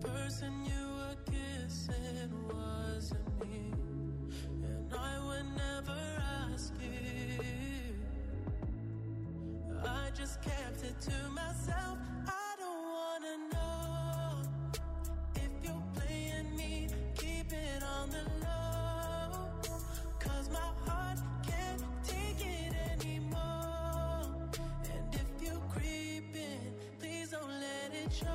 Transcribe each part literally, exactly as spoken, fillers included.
person you were kissing wasn't me, and I would never ask you. I just kept it to myself. I don't wanna know if you're playing me. Keep it on the low, 'cause my heart can't take it anymore. And if you're creeping, please don't let it show.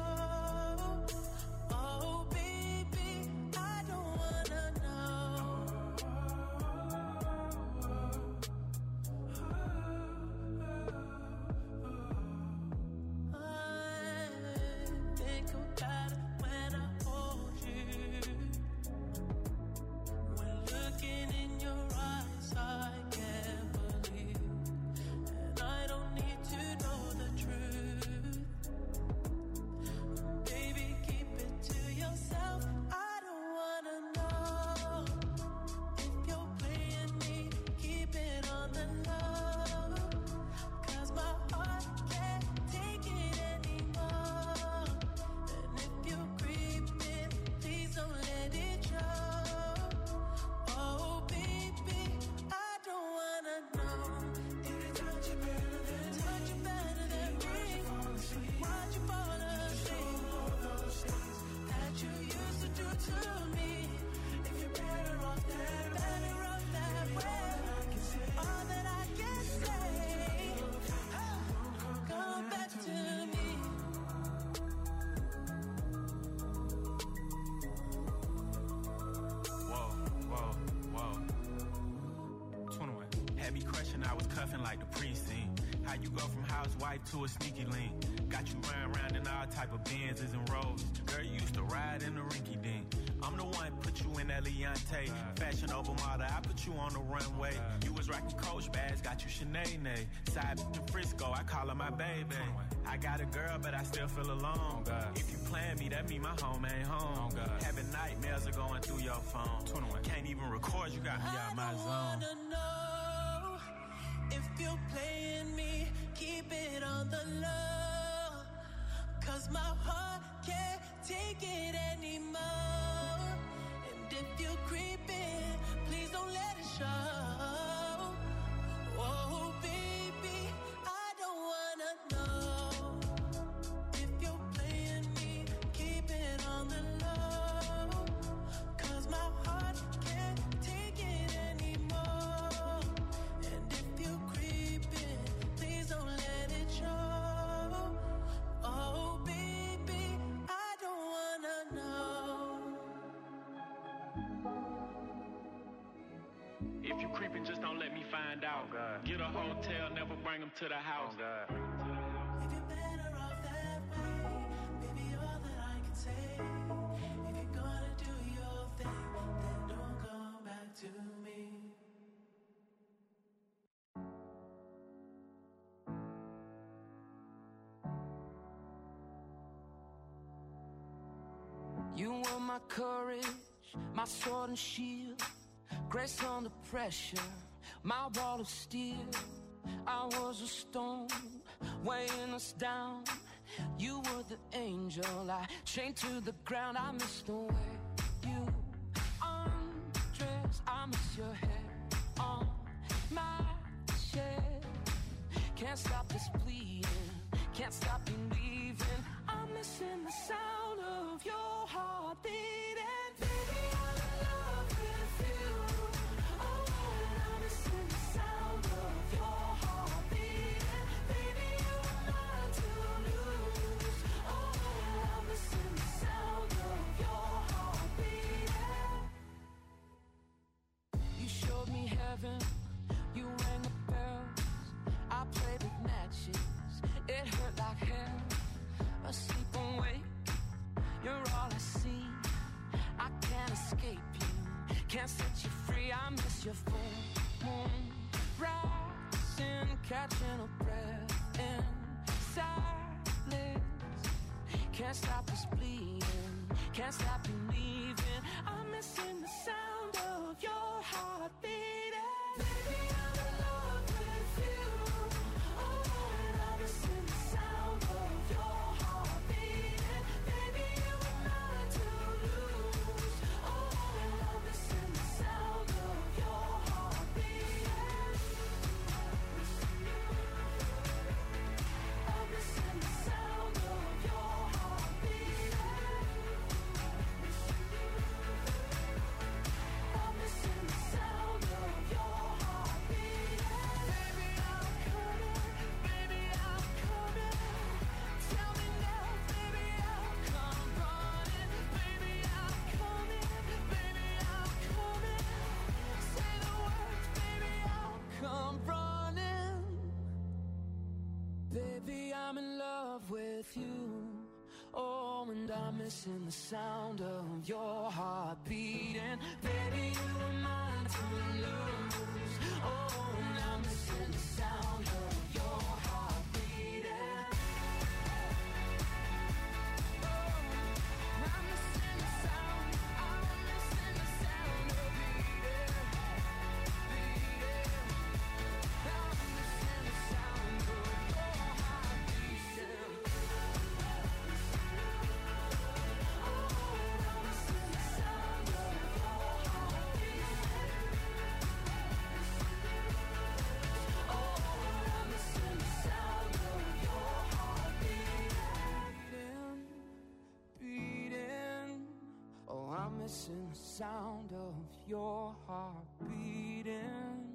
Like the precinct. How you go from housewife to a sneaky link? Got you running around in all type of Benzes and Rolls. Girl, you used to ride in the rinky dink. I'm the one put you in that Leontay. Fashion over model, I put you on the runway. You was rocking Coach bags, got you Sinead. Side to Frisco, I call her my baby. I got a girl, but I still feel alone. If you plan me, that mean my home ain't home. Having nightmares are going through your phone. Can't even record, you got me out my zone. If you're playing me, keep it on the low, 'cause my heart can't take it anymore. And if you're creeping, please don't let it show. Oh, baby, I don't wanna know. If you're playing me, keep it on the low, 'cause my heart can't take it anymore. And if you're creeping, please don't let it show. Oh, baby, I don't wanna know. If you creeping, just don't let me find out. Oh, get a hotel, never bring them to the house. Oh, if you're better off that way, baby, all that I can say. If you're gonna do your thing, then don't come back to me. You were my courage, my sword and shield, grace under pressure, my wall of steel. I was a stone, weighing us down. You were the angel, I chained to the ground. I miss the way you undress, I miss your hair on my chest. Can't stop this bleeding, can't stop believing. I'm missing the sound of your heart beating. Baby, I'm in love with you. Oh, and I'm missing the sound of your heart beating. Baby, you are mine to lose. Oh, and I'm missing the sound of your heart beating. You showed me heaven, you rang the bells, I played with matches, it hurt like hell. Asleep and wake, you're all I see. I can't escape you, can't set you free. I miss your full moon rising, catching a breath in silence. Can't stop this bleeding, can't stop believing. I'm missing the sound of your heart beating. Baby, I'm in love with you. Oh, and I'm missing the sound of your heart beating. Baby, you are mine with you. Oh, and I'm missing the sound of your heart beating. Baby, you were mine to lose. Oh, and I'm missing the sound of your heart beating. Oh, I'm missing the sound, I'm missing the sound of beating, beating. I'm missing the sound of your heart beating. Missing the sound of your heart beating.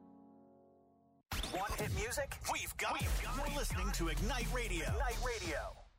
Want hit music? We've got it. You're listening to Ignite Radio. Ignite Radio.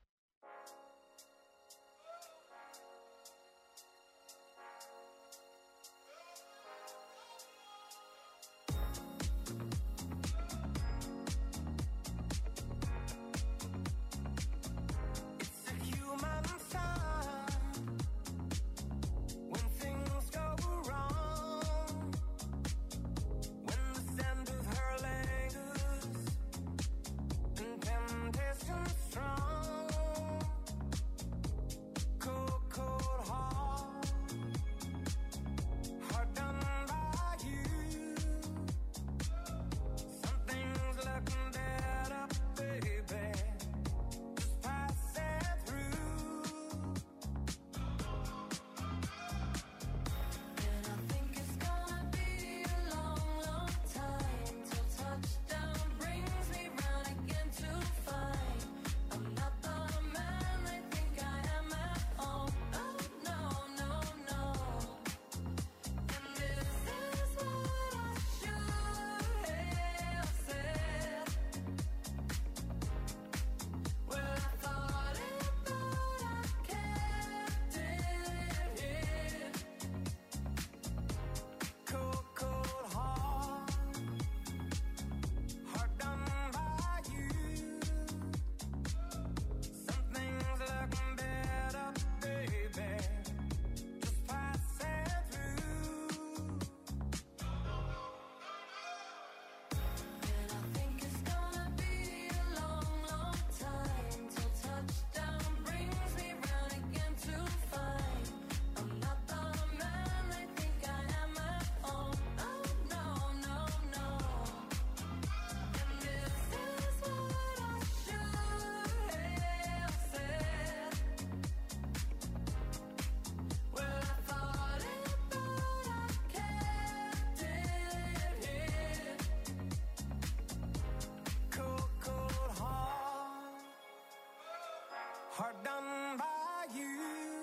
Hard done by you.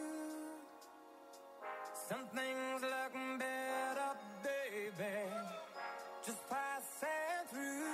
Some things look better, baby, just passing through.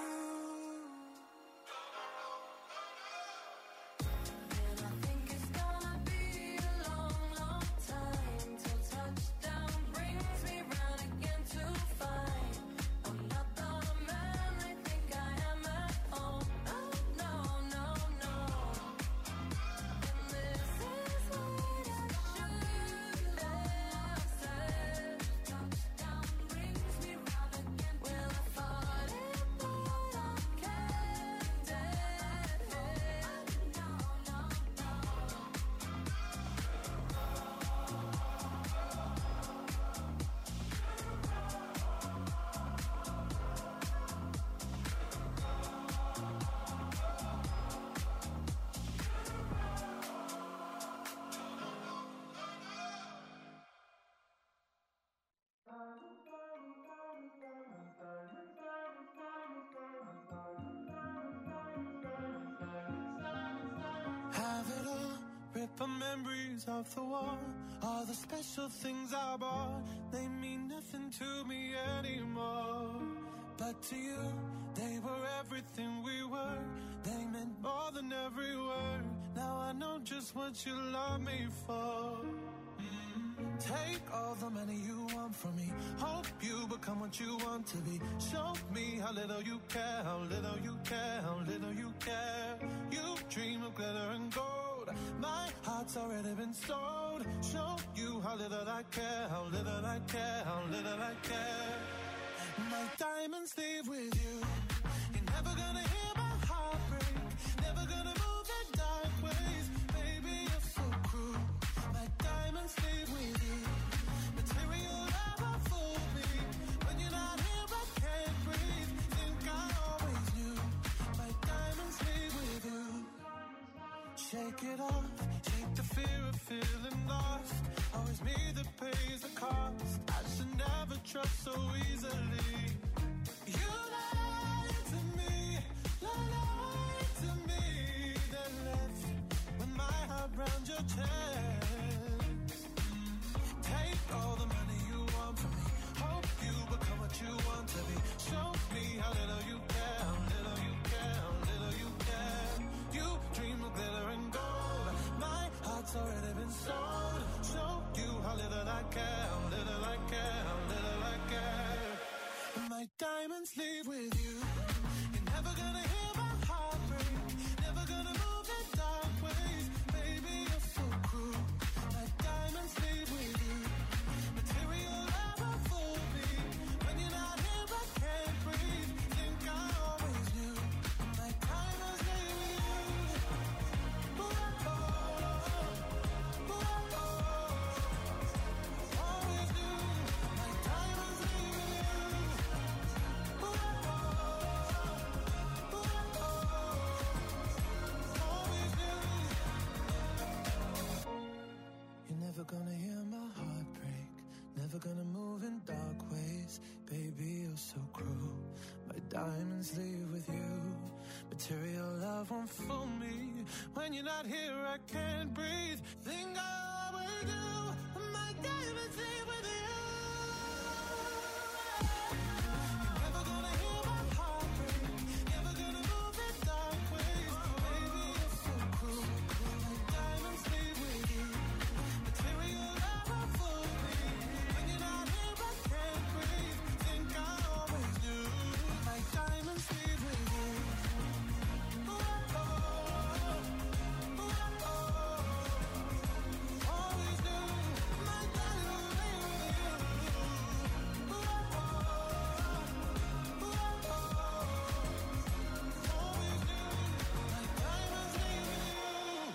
And I think it's gonna be a long, long time till touchdown brings me round again to find I'm not the man I think I am at home. Oh, no, no, no. And this is what I should have said. Touchdown brings me round again. Well, I thought it, but I kept it. No, no, no. Have it all, rip the memories off the wall. All the special things I bought, they mean nothing to me anymore. But to you, they were everything we were. They meant more than every word. Now I know just what you love me for. Mm. Take all the money you want from me. Hope you become what you want to be. Show me how little you care, how little you care, how little you care. You dream of glitter and gold. My heart's already been sold. Show you how little I care, how little I care, how little I care. My diamonds leave with you. You're never gonna hear my heart break. Never gonna move in dark ways. Baby, you're so cruel. My diamonds leave with you. Material never fooled me. When you're not here, I can't breathe. Think I always knew. My diamonds leave with you. Shake it off. Shake the fear of feeling lost. Always me that pays the cost. I should never trust so easily. You lied to me, lied to me. Then left with my heart round your chest. Take all the money you want from me. Hope you become what you want to be. Show me how little you care, how little you care, how little you care. You dream of glitter and gold. My heart's already been sold. Show you how little I care, how little I care, how little I care. My diamonds leave with you. You're never gonna hear my heart break. Never gonna move in dark ways. Baby, you're so cruel. My diamonds leave with you. Material never fooled me. When you're not here, I can't breathe. Think I always knew. My diamonds leave with you. Ooh, oh, ooh, oh, always knew. My diamonds leave with you. You're never gonna hear my heart break. Never gonna move in dark ways. Baby, you're so cruel. My diamonds leave with you. Material love won't fool me. When you're not here, I can't breathe. Think I always do. My diamonds leave with you. You're never gonna hear my heart break. Never gonna move in dark ways. Baby, you're so cruel. My diamonds leave with you. Material never fooled me. When you're not here, I can't breathe. Think I always knew. My diamonds leave with you. Ooh, oh, ooh, oh, always knew. My diamonds leave with you. Ooh, oh, ooh, oh, always knew. My diamonds leave with you.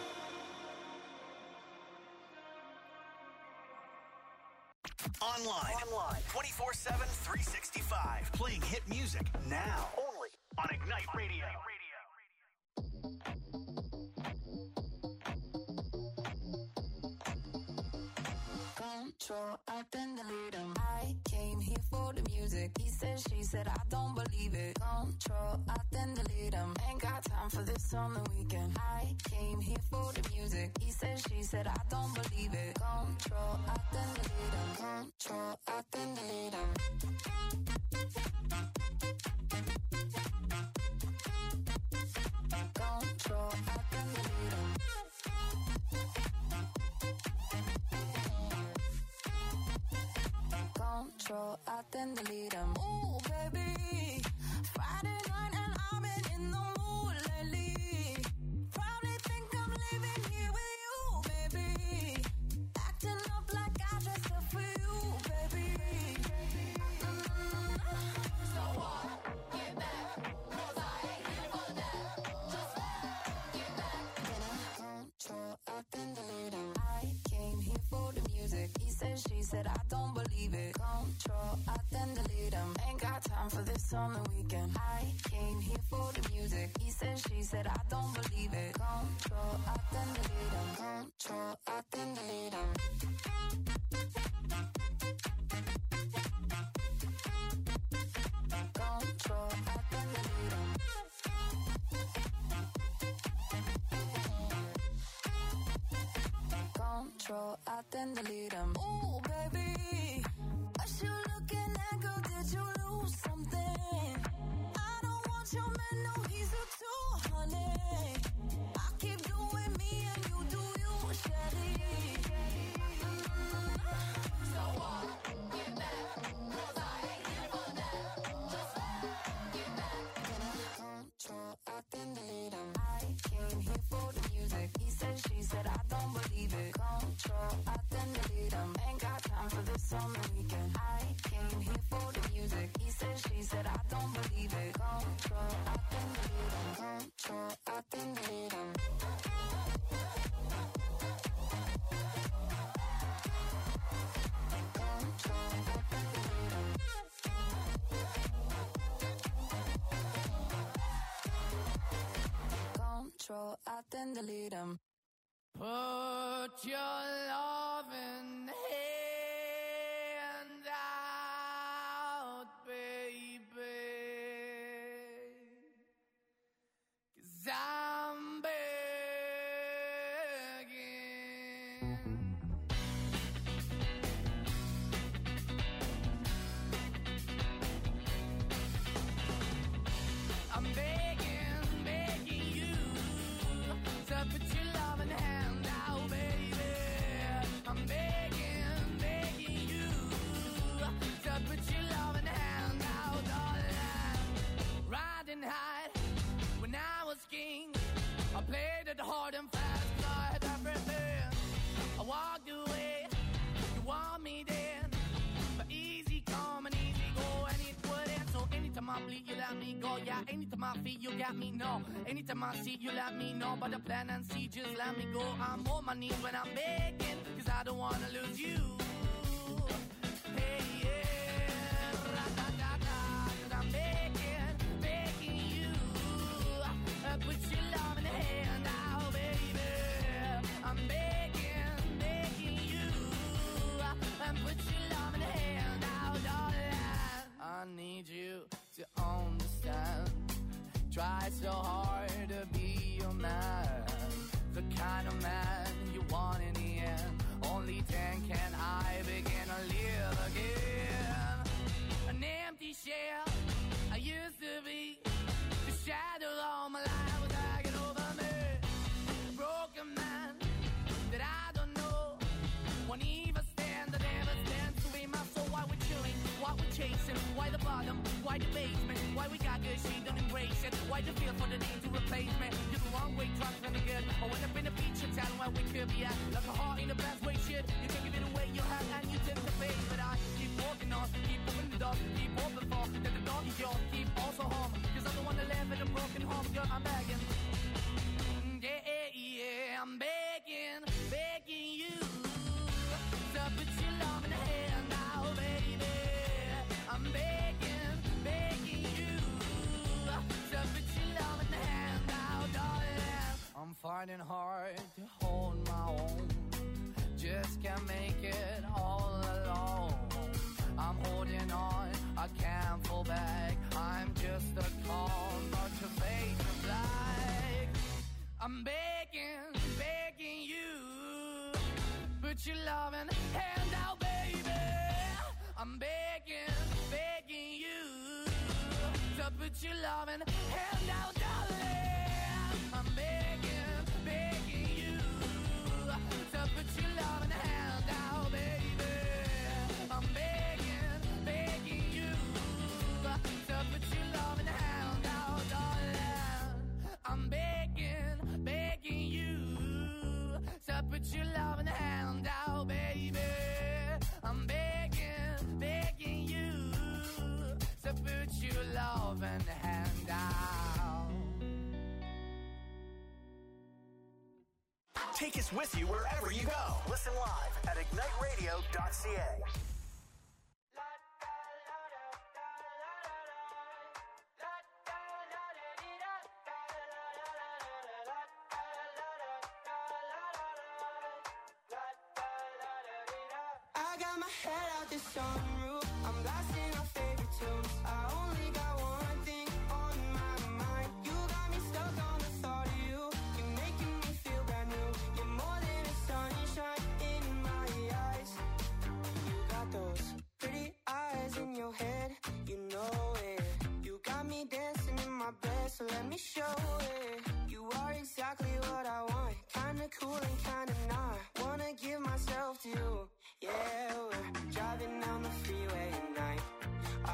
Online. Online. twenty-four seven, three sixty-five. Playing hit music now. Only on Ignite Radio. Control, I then delete him. I came here for the music. He said, she said, I don't believe it. Control, I then delete him. Ain't got time for this on the weekend. I came here for the music. He said, she said, I don't believe it. Control, I then delete him. Control, I then delete him. Control, I then delete him. Control, I then delete him. Ooh, baby, Friday night and I've been in the mood lately. Probably think I'm living here with you, baby. Acting up like I dressed up for you, baby. Mm-hmm. So what? Get back, 'cause I ain't here for that. Just get back. Control, I then delete him. I came here for the music. He said, she said, I don't believe it. Control, I then delete him. Ain't got time for this on the weekend. I came here for the music. He said, she said, I don't believe it. Control, I then delete him. Control, I then delete him. Control, I then delete him. Control, I then delete him. Ooh, baby, what you looking at, girl? Did you lose something? I don't want your man, no, he's a two, honey. I keep doing me and you do you, Shelly. Mm-hmm. some weekend. I came here for the music. He said, she said, I don't believe it. Control, I think delete him. Control, I think delete him. Control, I then delete them. Put your loving hand out, baby, 'cause I'm begging. I'm begging, begging you to put your loving hand out, baby. I'm begging, begging you to put your loving hand out, darling. Riding high when I was king, I played it hard and fast, 'cause I had everything. I walked away, you want me then, but easy come and easy go, and it wouldn't. So anytime I bleed, you let me go. Yeah, anytime I feel, you got me, no. Anytime I see, you let me know. But the plan and see, just let me go. I'm on my knees when I'm begging, 'cause I don't wanna lose you. Hey, yeah, ra-da-da-da, 'cause I'm begging, begging you. Uh, put your love in the hand out, baby. I'm begging, begging you. Uh, and put your love in the hand out, darling. I need you to understand. Try so hard to be your man, the kind of man you want in the end. Only then can I begin to live again. An empty shell I used to be, the shadow all my life was hanging over me. A broken man that I don't know, won't even stand, that ever stands to be my soul. Why we're chilling, why we're chasing, why the bottom, why the basement, why we got good, she don't embrace it. Why the feel for the need to replace me? You're the wrong way, trying to be good. I went up in a feature town where we could be at, like a heart in the best way, shit. You can give it away, you have, and you take the bait. But I keep walking on, keep opening the door, keep open for that the door is yours, keep also home, 'cause I'm the one that live in a broken home, girl, I'm begging. Yeah, yeah, I'm begging, begging you to put your love in the hand now, baby. I'm begging, begging you to put your love in the hand now, darling. I'm finding hard to hold my own, just can't make it all alone. I'm holding on, I can't fall back. I'm just a call, not to fade to black. I'm begging, begging you, put your loving hand out, baby. I'm begging, begging you to put your loving hand out, darling. I'm begging, begging you to put your loving hand out, baby. I'm begging, begging you to put your loving hand out, darling. I'm begging, begging you to put your loving hand out, baby. I'm begging, begging you to put your loving hand out. Take us with you wherever you go. Listen live at ignite radio dot c a. I got my head out the sunroof, I'm blasting our favorite tunes. I only got one thing on my mind. You got me stuck on the thought of you. You're making me feel brand new. You're more than a sunshine in my eyes. You got those pretty eyes in your head, you know it. You got me dancing in my bed, so let me show it. You are exactly what I want, kinda cool and kinda not. Wanna give myself to you. Yeah, we're driving down the freeway at night.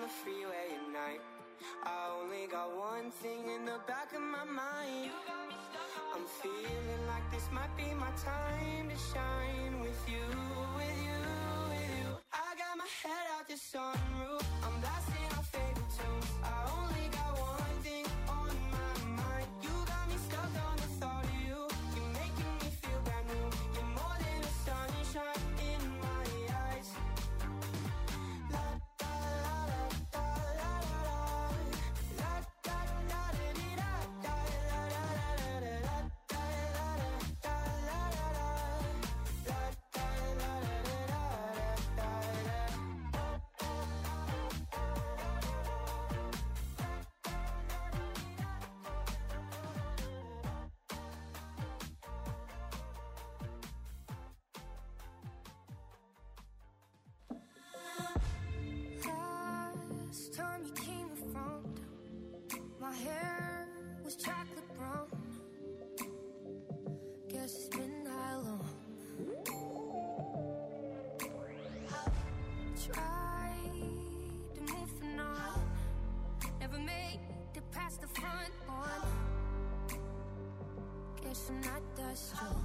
freeway at night. I only got one thing in the back of my mind. I'm feeling like this might be my time to shine with you, with you, with you. I got my head out the sunroof, I'm blasting our favorite tunes. I only got one thing on my mind. You got me stuck on the thought of you. You're making me feel brand new. You're more than the sunshine in my eyes. La da la la da la la la. La da da da dee da da la la la la la. Da la la da la la la. La da la la la da da Last time you came around, my hair was chocolate brown. Guess it's been that long. Tried to move on, never made it past the front one. Guess I'm not that strong.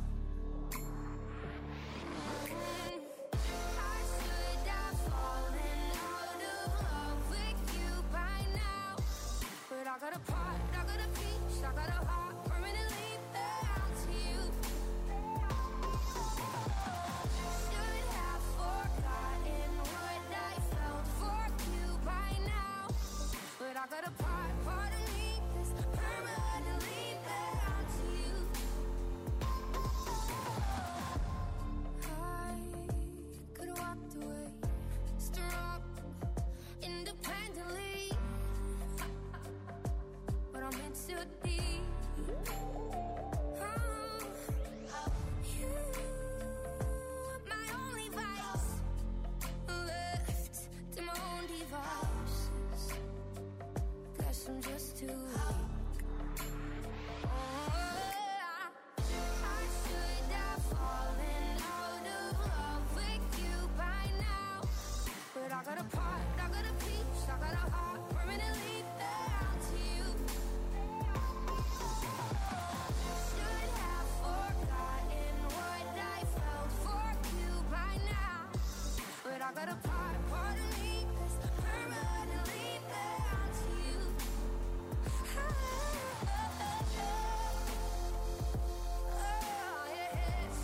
I should have fallen out of love with you by now. But I got a part, I got a piece, I got a heart permanently bound to you. Should have forgotten what I felt for you by now. But I got a part, part of me that's permanently bound to you. I could have walked away, strong, independently. But I'm in too deep. Oh, you, my only vice, left to my own devices. Guess I'm just too weak. Oh, I should have fallen out of love with you by now. But I got a part, I got a piece, I got a heart permanently bound to you. Should have forgotten what I felt for you by now. But I got a part, part of me that's permanently bound to you. Oh, yes.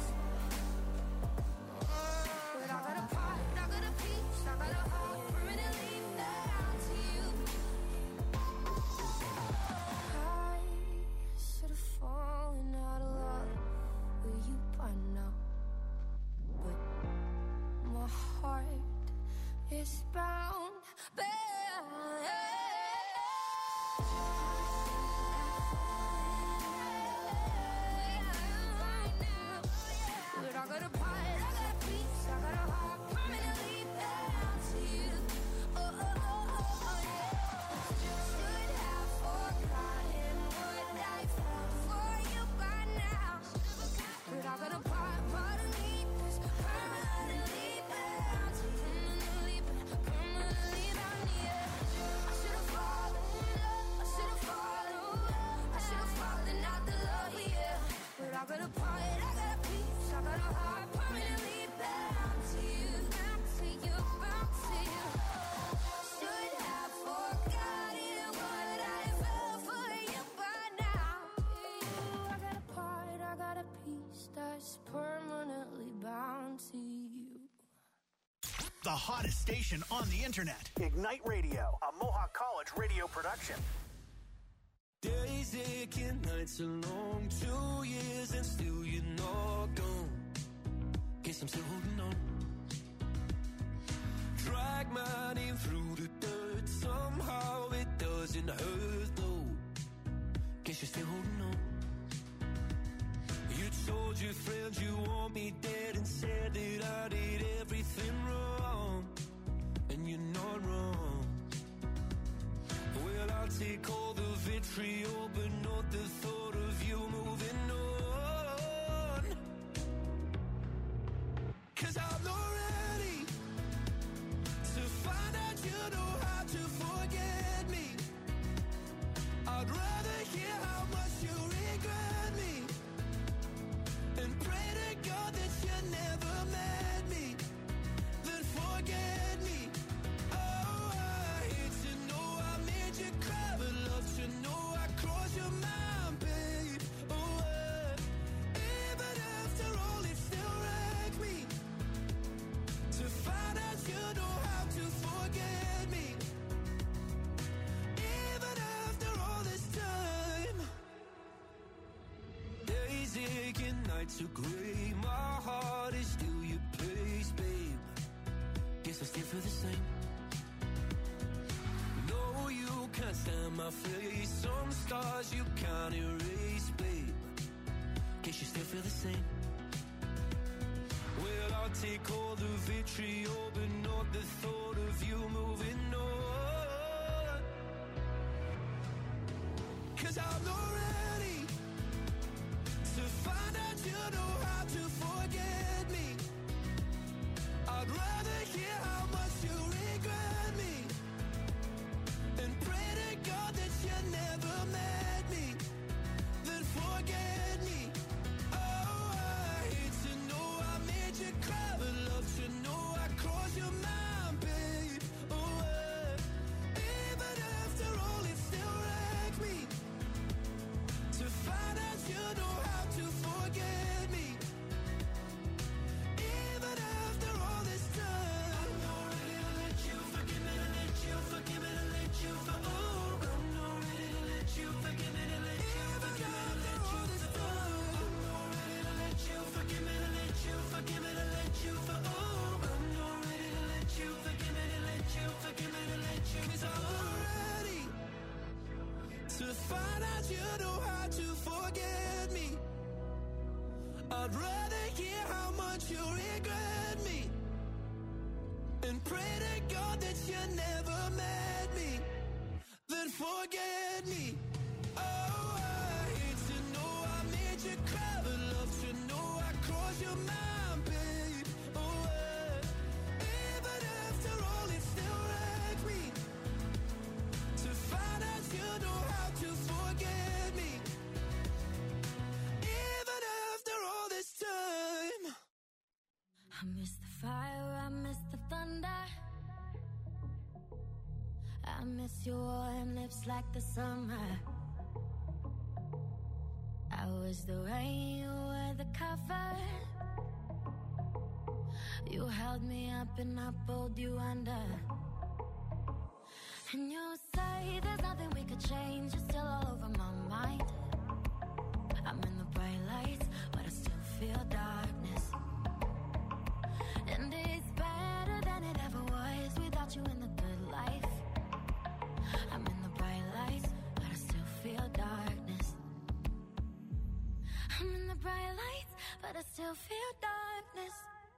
But I got a part, I got a piece, I got a heart permanently bound to you. I should have fallen out of love with you by now. But my heart is bound, but I got a part, I got a piece, I got a heart permanently bound to you. Oh, oh, oh, oh, oh, yeah. Should have forgotten what I felt for you by now. But I got a part, part of me that's permanently bound to you. Permanently, permanently bound to you. I should have fallen in love, I should have fallen, I should have fallen out the love, yeah. But I got a part, I got a piece, I got a heart permanently bound to you, bound to you, bound to you. Should have forgotten what I felt for you by now. I got a part, I got a piece that's permanently bound to you. The hottest station on the internet. Ignite Radio, a Mohawk College radio production. Days aching, nights are long, two years and still you're not gone. Guess I'm still holding on. Drag my name through the dirt, somehow it doesn't hurt though. Guess you're still holding on. You told your friends you want me dead and said that I did everything wrong. And you're not wrong. Well, I'll take all the vitriol, but not the thought of you moving on. 'Cause I'm not ready to find out you know how to took away my heart is still your place, babe. Guess I still feel the same. No, you can't stand my face. Some stars you can't erase, babe. Guess you still feel the same. Well, I'll take all the vitriol, but not the thought of you moving on. 'Cause I'm not ready to find out you know how to forget me. I'd rather hear how much you regret me and pray to God that you never met me than forget me. Oh, I hate to know I made you cry, but love to know I crossed your mind, babe. Oh, uh, even after all, it still wrecks me to find out you know how to forget me. Even after all this time, I'm not ready to let you forgive me, to let you forgive me, to let you for oh, I'm not ready to let you forgive me, to let you forgive me, to let you this time. I'm not ready to let you forgive me, to let you forgive me, to let you for oh, I'm not ready to let you forgive me, to let you forgive me, to let you 'cause I'm not ready to find out you know how to forget me. I'd rather hear how much you regret me and pray to God that you never met me than forget me. Oh, I hate to know I made you cry, but love to know I crossed your mind, babe. Oh, uh, even after all, it still wrecks me to find out you know how to forget me. Even after all this time. I miss the fire, I miss the thunder. I miss your warm lips like the summer. I was the rain, you were the cover. You held me up and I pulled you under. And you say there's nothing we could change, you're still all over my mind. I'm in the bright lights, but I still feel darkness. And it's better than it ever was without you in the good life. I'm in the bright lights, but I still feel darkness. I'm in the bright lights, but I still feel darkness.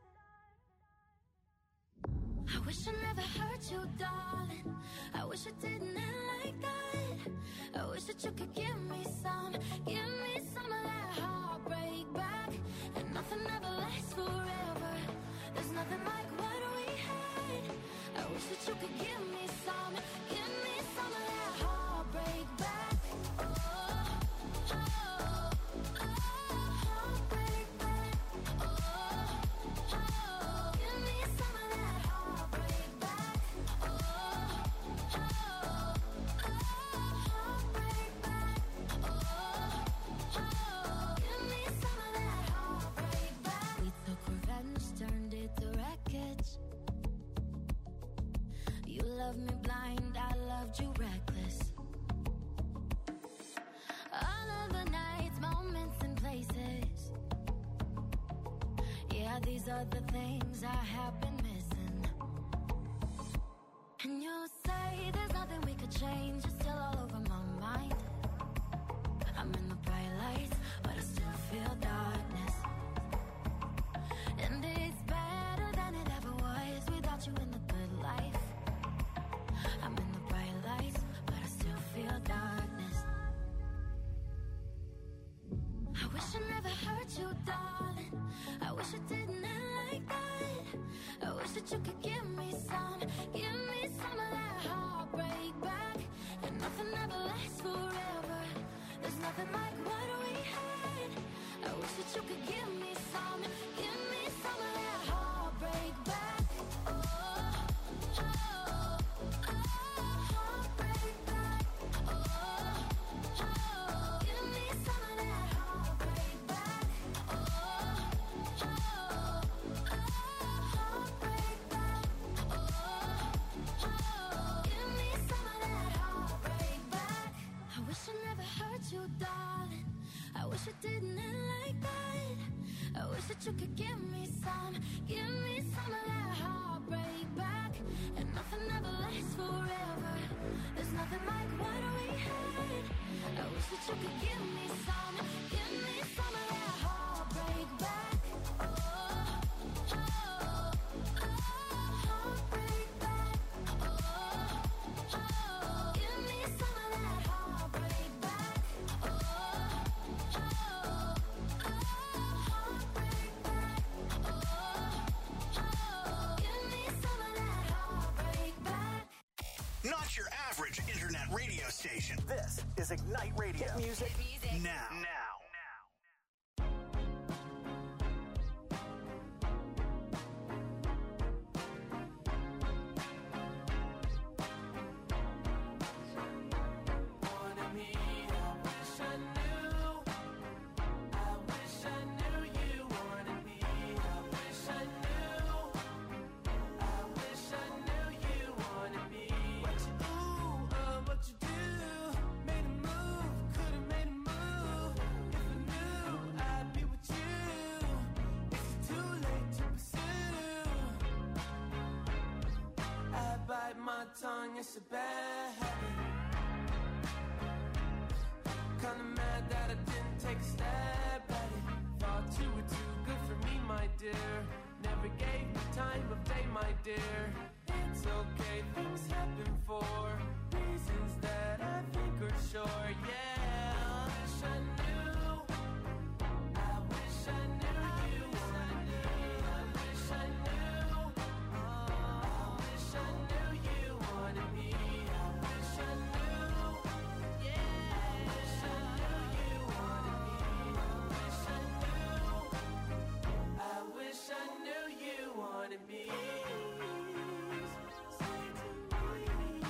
I wish I never hurt you, darling. I wish I didn't end like that. I wish that you could give me some, give me some of that heartbreak back. And nothing ever lasts forever. There's nothing like what we had. I wish that you could give me some, give me some of that heartbreak back. Oh, oh, oh, heartbreak back. Oh, oh, give me some of that heartbreak back. Oh, oh, oh, heartbreak back. Oh, oh, give me some of that heartbreak back. We took revenge, turned it to wreckage. You loved me blind, I loved you reckless. All of the nights, moments and places. Yeah, these are the things I have been missing. And you say there's nothing we could change, you're still all over my mind. I'm in the bright lights, but I still feel darkness. And it's better than it ever was without you in the good life. I'm in the bright lights, but I still feel darkness. I wish I never hurt you, darling. I wish I didn't end like that. I wish that you could give me some, give me some of that heartbreak back. And nothing ever lasts forever. There's nothing like what we had. I wish that you could give me some, give me some of that heartbreak back. Oh, oh, oh, heartbreak back. Oh, oh, give me some of that heartbreak back. Oh, oh, oh, heartbreak back. that you could give me some, give me some of that heartbreak back. And nothing ever lasts forever. There's nothing like what we had. I wish that you could give me some, give me some of that heartbreak back. Oh, oh, oh, heartbreak back. Oh, oh, give me some of that heartbreak back. Oh, oh, oh, heartbreak back. Oh, oh, give me some of that heartbreak back. Not your average internet radio station. This is Ignite Radio. Hit music, now. Now. Tongue, it's a bad habit. Kinda mad that I didn't take a stab at it. Thought you were too good for me, my dear. Never gave me time of day, my dear. It's okay, things happen for reasons that I think are sure. Yeah, I wish I knew. I wish I knew you wanted me. I wish I knew. I wish I knew you wanted me. I wish I knew. Yeah, I wish I knew you wanted me. I wish I knew. I wish I knew you wanted me. Say to me,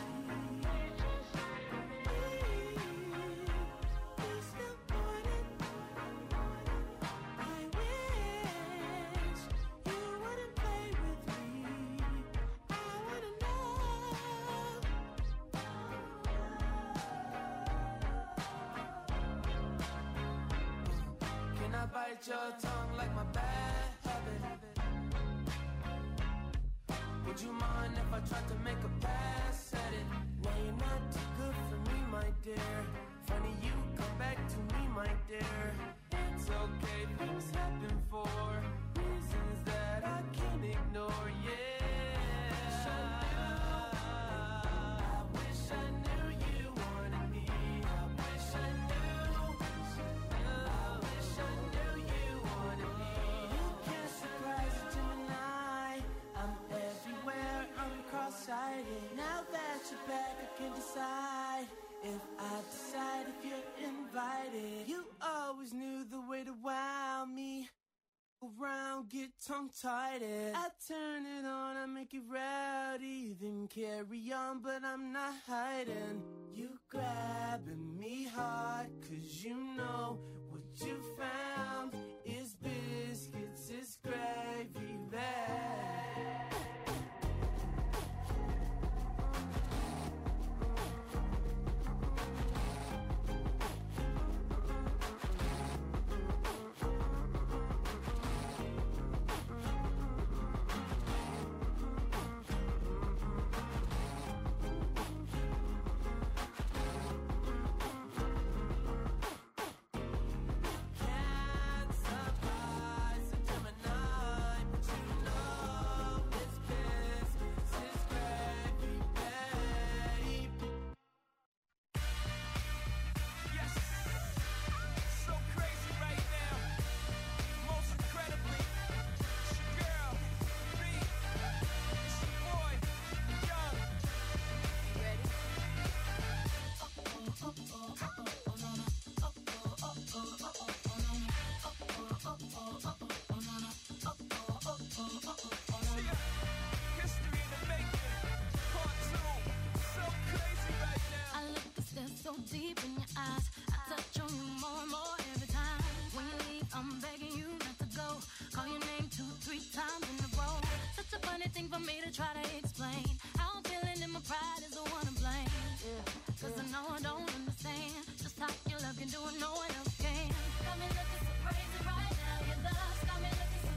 you still want it. I wish you wouldn't play with me. I wanna know. Can I bite your tongue like my bad habit? Would you mind if I tried to make a pass at it? No, you're not too good for me, my dear. Funny you come back to me, my dear. It's okay, things happen for reasons that I can't ignore. Yeah, I wish I knew you wanted me. I wish I knew. I wish I knew you wanted me. You can't surprise a Gemini. I'm everywhere, I'm cross-sighted. Now that you're back, I can decide if I decide if you're invited. You always knew the way to wow me. Around, get tongue-tied. I turn it on, I make it rowdy. Then carry on, but I'm not hiding. You grabbing me hard, cause you know what you found is biscuits, is gravy bag. Can't surprise a Gemini, but you know it's biscuits, it's gravy, babe. Yes, so crazy right now. Most incredibly, it's your girl, B. It's your boy, Young. Ready? History in the making, part two. So crazy right now. I look and stare so deep in your eyes. I touch on you more and more every time. When you leave, I'm begging you not to go. Call your name two, three times in a row. Such a funny thing for me to try to explain. How I'm feeling and my pride is the one to blame. Yeah. Cause I know I don't understand just how your love can do it, no one else can. Got me looking so crazy right now. Your love's got me looking so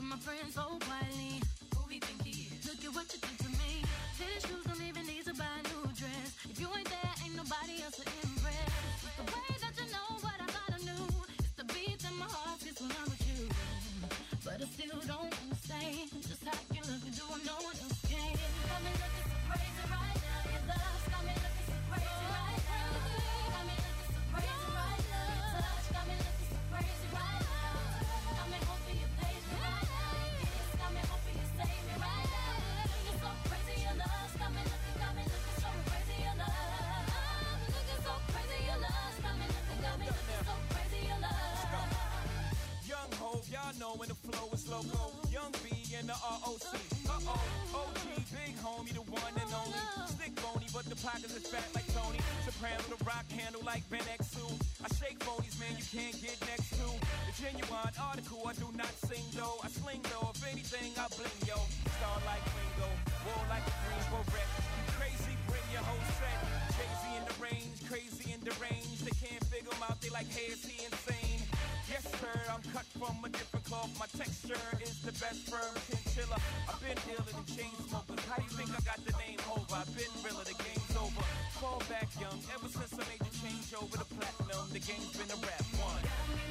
to my friends so quietly. Who we think he is? Look at what you did to me. Tennis shoes don't even need to buy a new dress. If you ain't there, ain't nobody else to impress. It's the way that you know what I thought I knew. It's the beat in my heart gets when I'm with you. But I still don't understand just how you look and do what no one else can. Got me looking so crazy right now. Your love's got me looking so crazy right now. Got me looking so crazy right now. Your touch got me looking so crazy right now. Got me hoping you page me right now. Your kiss got me hoping you save me right now. Looking so crazy, your love's got me looking, got me looking so crazy, your love. Looking so crazy, your love's got me looking, got me looking so crazy, your love. Young Hov, y'all know when the flow is loco. Young B and the R O C. Uh-oh, O G, big homie, the one and only. Stick bony, but the pockets is fat like Tony. Soprano, the rock handle like Ben X two. I shake phonies, man, you can't get next to. The genuine article, I do not sing though. I sling though, if anything, I bling yo. Star like Ringo, war like a Greensboro wreck. You crazy, bring your whole set. Crazy in the range, crazy in the range. They can't figure him out, they like, hey, is he insane? Yes, sir, I'm cut from a different cloth. My texture is the best firm chinchilla. I've been dealing in chain smokers. How you think I got the name over? I've been realer, the game's over. Fall back young, ever since I made the change over to platinum. The game's been a rap one. Got me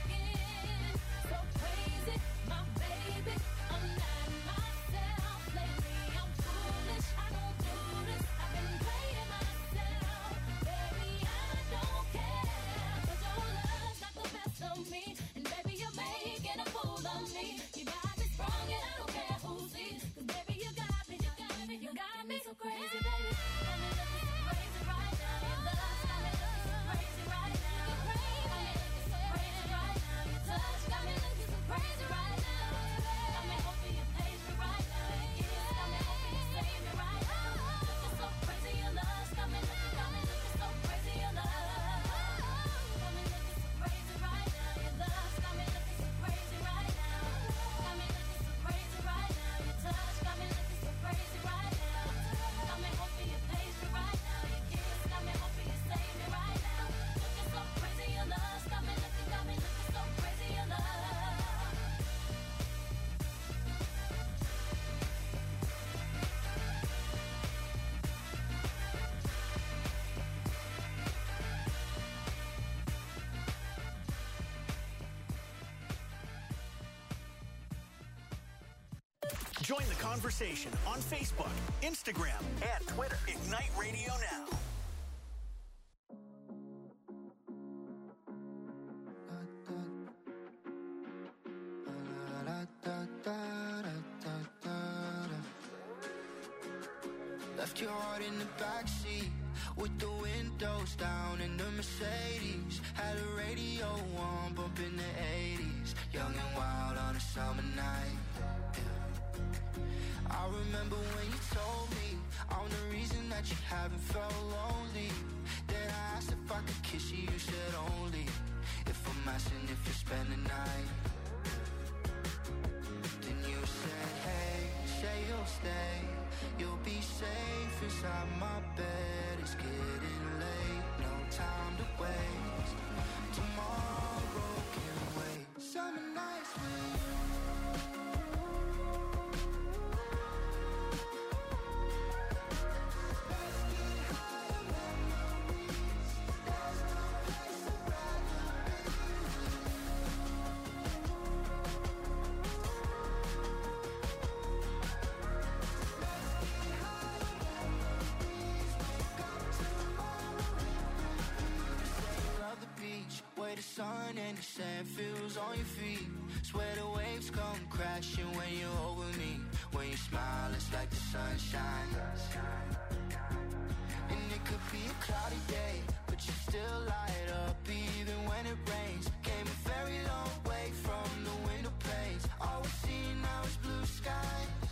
looking so crazy, my baby. I'm not myself lately. I'm foolish, I don't do this. I've been playing myself, baby. I don't care, 'cause your love's got the best of me, and baby you're making a fool of me. You got me strong and I don't care who sees, 'cause baby you got me, you got me, you got me so crazy, baby. Got me looking so crazy right now. Your love's got me looking so crazy right now. You're crazy, got me looking so crazy right now. Your touch got me looking so crazy right now. Got me hoping you page me right now. Your kiss got me hoping you save me right now. Looking so crazy, your love's got me looking, got me looking so crazy, your love. Got me looking so crazy right now. Your love's got me looking so crazy right now. Got me looking so crazy right now. Your touch got me looking so crazy right now. Got me hoping you page me right now. Your kiss got me hoping you save me right now. Looking so crazy, your love's got me looking, got me looking so crazy, your love. Join the conversation on Facebook, Instagram, and Twitter. Ignite Radio Now. Left your heart in the backseat with the windows down in the Mercedes. Had a radio on, bumping the eighties. Young and wild on a summer night. I remember when you told me I'm the reason that you haven't felt lonely. Then I asked if I could kiss you, you said only if I'm asking if you spend the night. Then you said, hey, say you'll stay. You'll be safe inside my bed. It's getting late, no time to waste. Tomorrow can wait. Summer nights with you. The sun and the sand feels on your feet. Swear the waves come crashing when you're over me. When you smile, it's like the sunshine. And it could be a cloudy day, but you still light up even when it rains. Came a very long way from the window panes. All we see now is blue skies.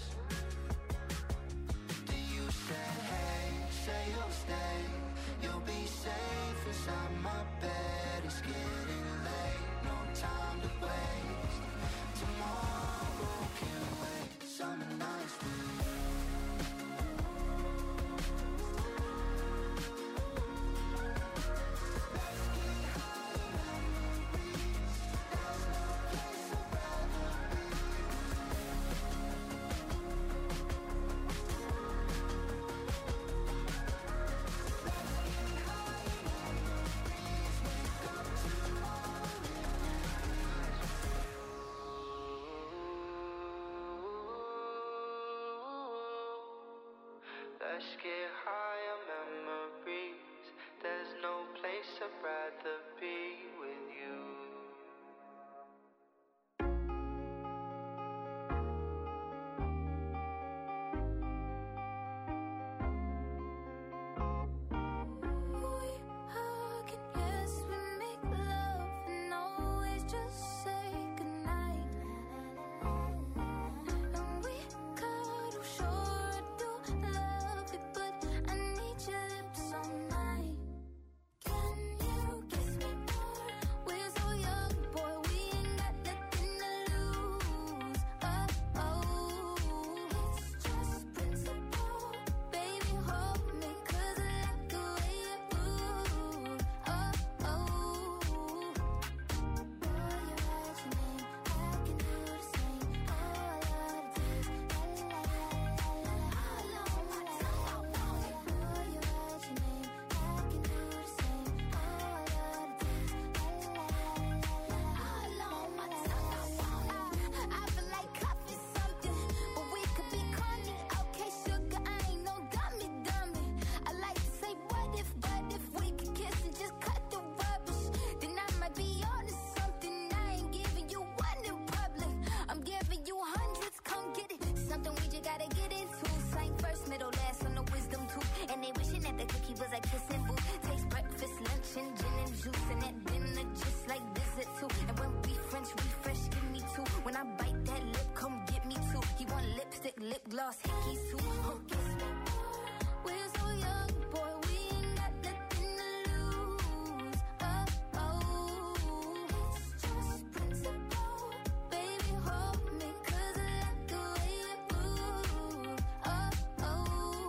Then you said, hey, say you'll stay. You'll be safe inside my bed. It's getting late, no time to waste. Tomorrow can wait. Summer nights with you. Let's get high on memories. There's no place I'd rather be. and at dinner just like dessert too. And when we French refresh, give me two. When I bite that lip, come get me two. He want lipstick, lip gloss, hickeys too. Oh, kiss me. We're so young, boy, we ain't got nothing to lose. Oh, oh, it's just principle. Baby, hold me, 'cause I like the way you move. Oh, oh.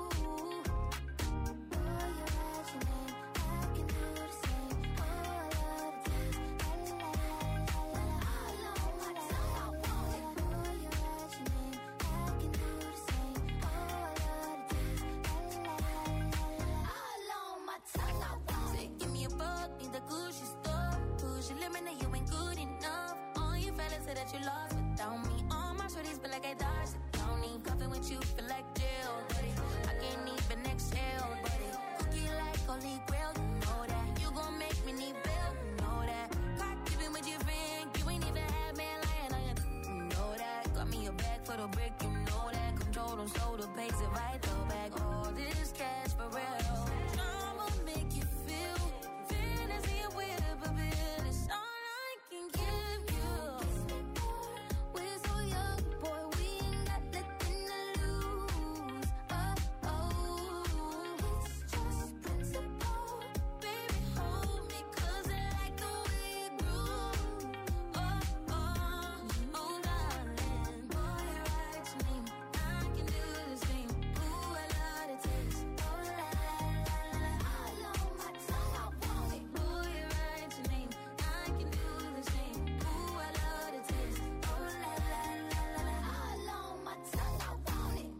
Boy, you write your name, I can do the same. Oh, I love the taste. La, la, la, la, la, la. All on my tongue, I want it. Boy, you write your name, I can do the same. Oh, I love the taste. La, la, la, la, la, la. All on my tongue, I want it. Say, give me a buck, need the Gucci store. Push your limit, now you ain't good enough. All your fellas say that you lost without me. All my shorties feel like I dodged the county. Cuffing with you feel like jail, buddy. I can't even exhale, buddy. Cookie like holy grail, you know that. You gon' make me need bail, you know that. Caught keeping with your friend, you ain't even had man lying on you, you know that. Got me a bag for the brick, you know that. Control them, so the pace it right, throw back all this cash for real. I'ma make you feel fantasy with a bill. It's all I can give you. We're so young, boy, we ain't got nothing to lose. Oh, oh, it's just principle. Baby, hold me, 'cause I like the way you groove. Oh, oh, oh, darling. Boy, you write your name, I can do the same. Ooh, I love the taste. Oh, la, la, la, la, la. All on my tongue, I want it. Boy, you write your name, I can do the same. Ooh, I love the taste. Oh, la, la, la, la, la. All on my tongue, I want it.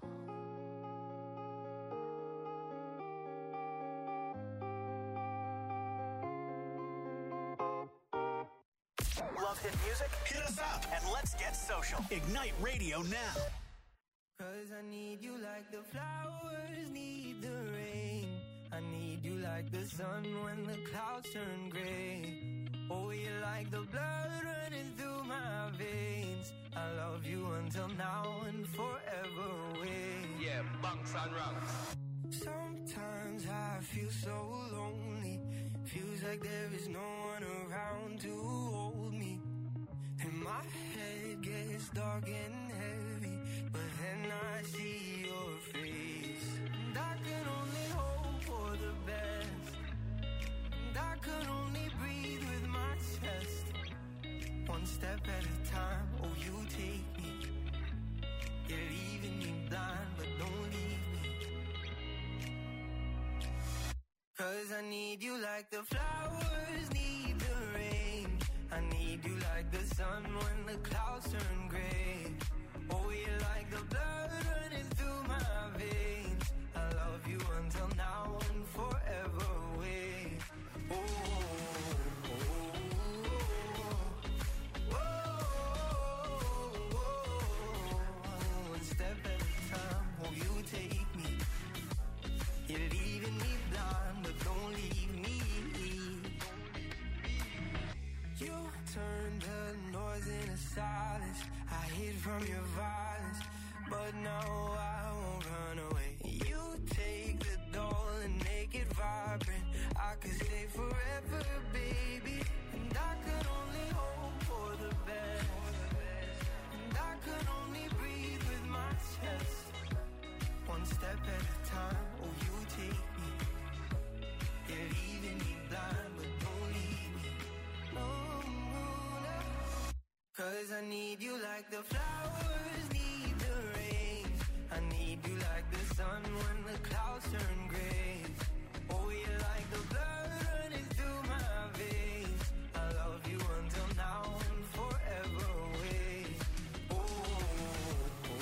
Love hit music? Hit us up and let's get social. Ignite Radio now. Cause I need you like the flowers need the rain. I need you like the sun when the clouds turn gray. Oh, you're like the blood running through my veins. I love you until now and forever away. Yeah, bunks and rungs. Sometimes I feel so lonely. Feels like there is no one around to hold me. And my head gets dark and heavy, but then I see your face. And I can only hope for the best. And I can only breathe with my chest. One step at a time, oh, you take me. You're leaving me blind, but don't leave me. Cause I need you like the flowers need the rain. I need you like the sun when the clouds turn gray. Oh, you're like the blood running through my veins. I love you until now and forever away. Oh, oh, oh, oh, oh. One step at a time, oh, you take me. You're leaving me blind, but don't leave me. You turned the noise into silence. I hid from your violence, but now I won't run away. You take the doll and make it vibrant. I could stay forever, baby. And I could only hope for the best. And I could only breathe with my chest. One step at a time, oh, you take me. You're leaving me blind, but don't leave me. No, no, no. Cause I need you like the flowers need the rain. I need you like the sun when the clouds turn gray. Oh, you're like the blood running through my veins. I love you until now and forever away. Oh, oh,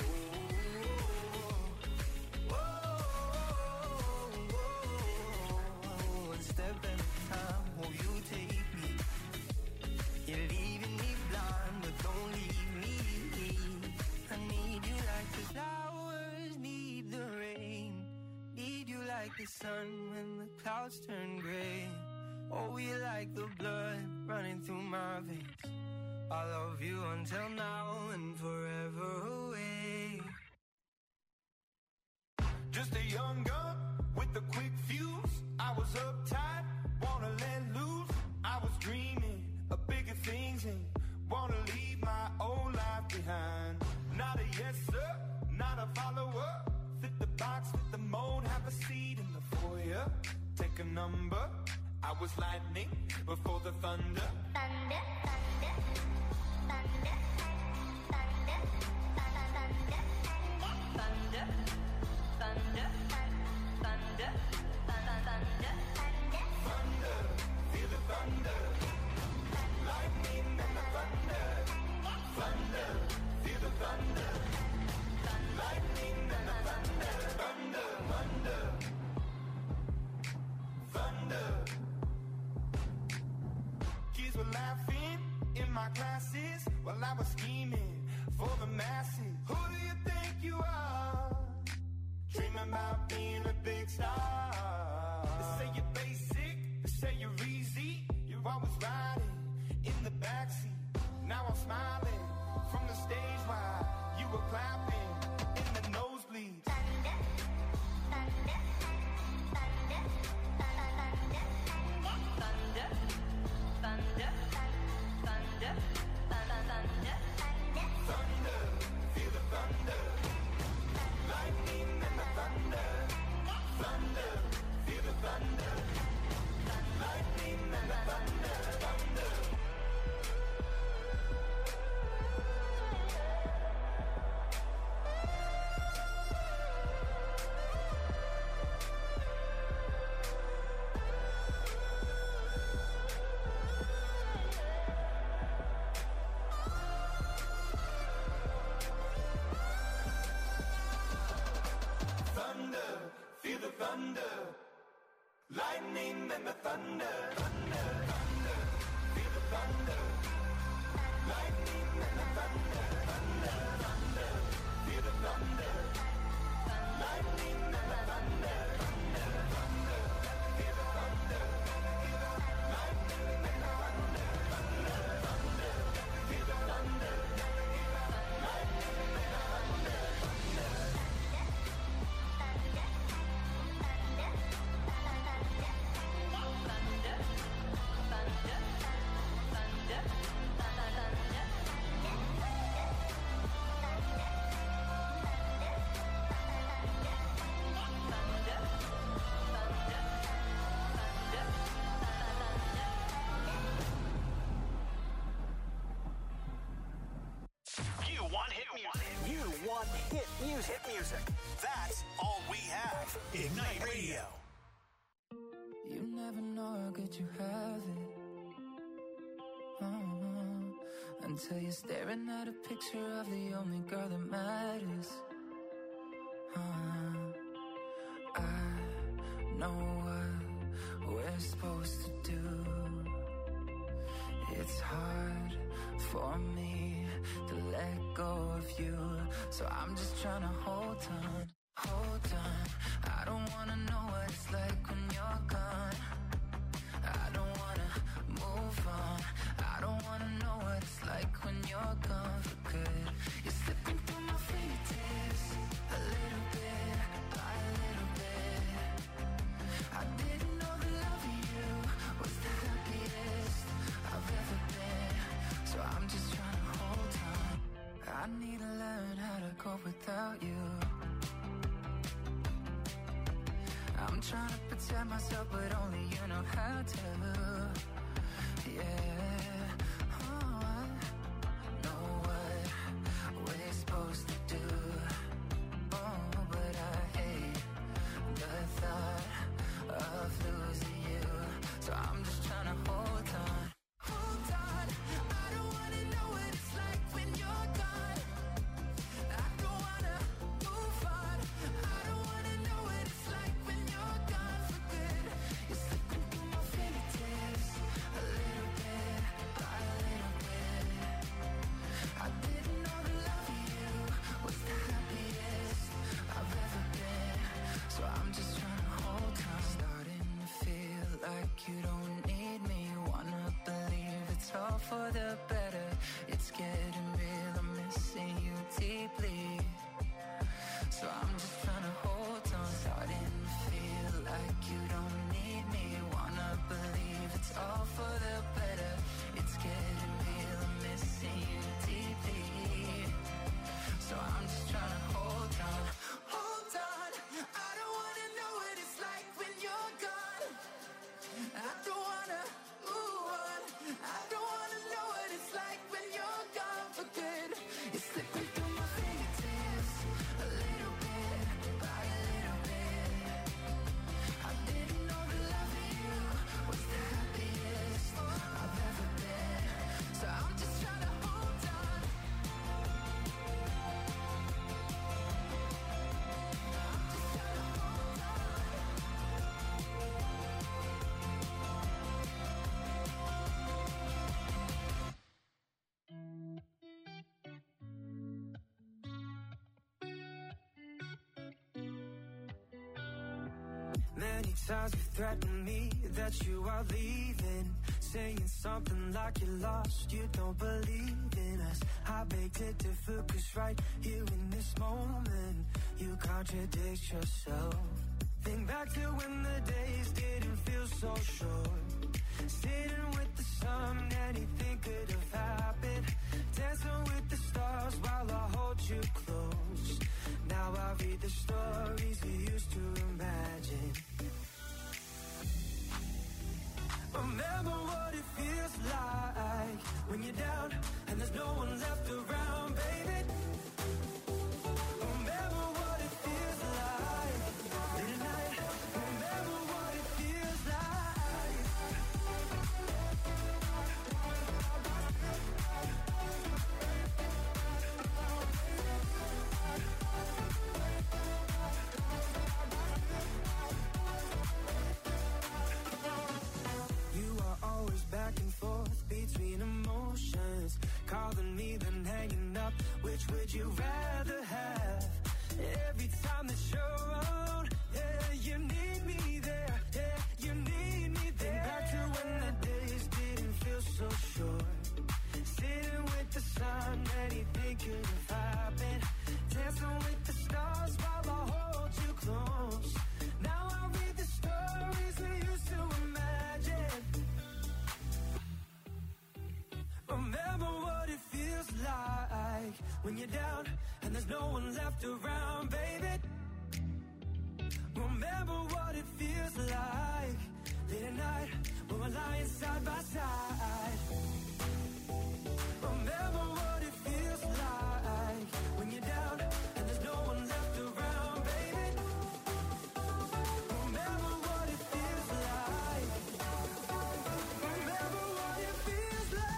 oh, oh, oh. One step at a time, oh, you take me. You're leaving me blind, but don't leave me. I need you like the flowers need the rain. Need you like the sun when the clouds turn gray. Oh, you like the blood running through my veins. I love you until now and forever away. Just a young gun with a quick fuse. I was uptight, wanna let loose. I was a follower. Fit the box, fit the mold, have a seat in the foyer. Take a number. I was lightning before the thunder. Thunder, thunder, thunder, thunder, thunder, thunder, thunder, thunder, thunder, thunder, feel the thunder. Lightning and the thunder. Thunder, feel the thunder. Lightning and the thunder. Thunder, thunder, thunder. Kids were laughing in my classes while I was scheming for the masses. Who do you think you are? Dreaming about being a big star. They say you're basic, they say you're easy. You're always riding in the backseat. Now I'm smiling from the stage while you were clapping in the nosebleeds. thunder, thunder, thunder, thunder, thunder, thunder, thunder, thunder, Thunder, feel the thunder. Lightning and the thunder. Thunder, feel the thunder. Lightning and the thunder. Thunder. Thunder, feel the thunder. Lightning and the thunder. Thunder, thunder, feel the thunder. Lightning and the thunder. Thunder, thunder, feel the thunder. Lightning and the thunder. Thunder, thunder, feel the thunder. Lightning and the thunder. Thunder, thunder, feel the thunder. Lightning and the thunder. You want hit music. You want hit music. Hit music. That's all we have. Ignite Radio. You never know how good you have it. Uh-huh. Until you're staring at a picture of the only girl that matters. Uh-huh. I know what we're supposed to do. It's hard for me to let go of you, so I'm just trying to hold on, hold on. I don't wanna know what it's like when you're gone. I don't wanna move on. I don't wanna know what it's like when you're gone for good. You're slipping through my fingertips, a little bit, by a little bit. I didn't know the love of you was the happiest I've ever been, so I'm just trying to hold on. I need to learn how to cope without you. I'm trying to protect myself, but only you know how to. Yeah, oh, I know what we're supposed to do. Oh, but I hate the thought of losing you, so I'm just trying to hold on. Hold on, I don't wanna know what it's like when you're gone. I don't wanna move on. I don't wanna know what it's like when you're gone for good. You're slipping through my fingertips, Many times you threatened me that you are leaving, saying something like you're lost, you don't believe in us. I beg to differ, cause right here in this moment, you contradict yourself. Think back to when the days didn't feel so short, sitting with the sun, anything could have happened, dancing with the stars while I hold you close. Now I read the stories we used to imagine. Remember what it feels like when you're down and there's no one left around, baby. Remember what it feels like late at night. Remember what it feels like. You are always back and forth between emotions, calling me then hanging up. Which would you rather have? Every time that you're around, yeah, you need me there, yeah, you need me there. Think back to when the days didn't feel so short, sitting with the sun, anything could have happened, dancing with the stars while I hold you close. Now I read the stories we used to imagine. Remember what it feels like when you're down and there's no one left around, baby. Remember what it feels like late at night when we're lying side by side. Remember what it feels like when you're down and there's no one left around, baby. Remember what it feels like. Remember what it feels like.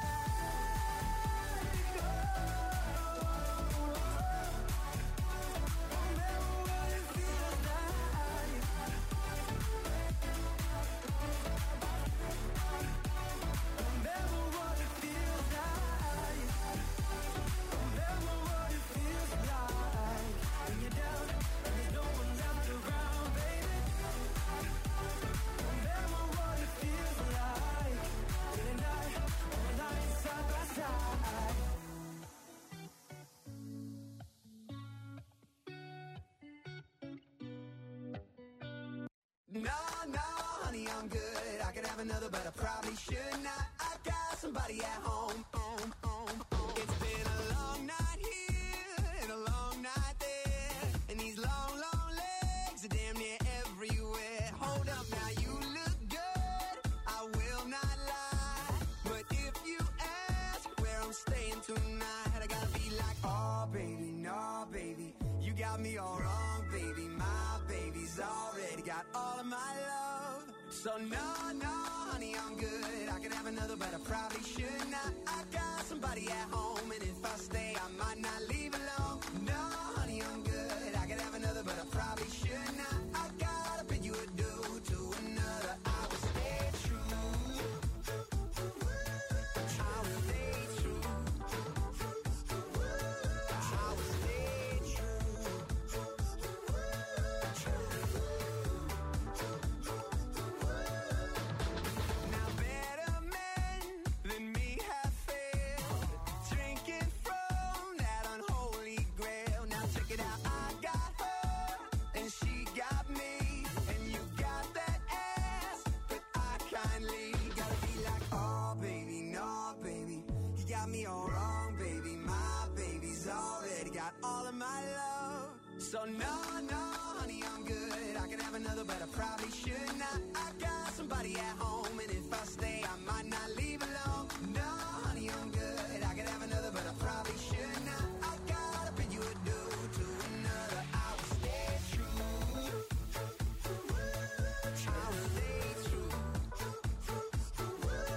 No, no, honey, I'm good. I could have another, but I probably should not. I got somebody at home. home, home, home. It's been a long night here and a long night there, and these long, long legs are damn near everywhere. Hold up, now you look good, I will not lie, but if you ask where I'm staying tonight, I gotta be like, oh, baby, no, baby, you got me all wrong, baby. My baby's already got all of my love. So no, no, honey, I'm good. I could have another, but I probably should not. I got somebody at home, and if I stay, I might not leave alone. No, honey, I'm good. I could have another, but I probably should not. I gotta bid you adieu to another. I will stay true. I will stay true. I will stay true. Now better men than me have failed, drinking from that unholy grail. Now check it out, I got her and she got me, and you got that ass, but I kindly gotta be like, oh baby, no baby, you got me all wrong, baby. My baby's already got all of my love. So no, no, honey, I'm good. I could have another, but I probably should not. I got somebody at home,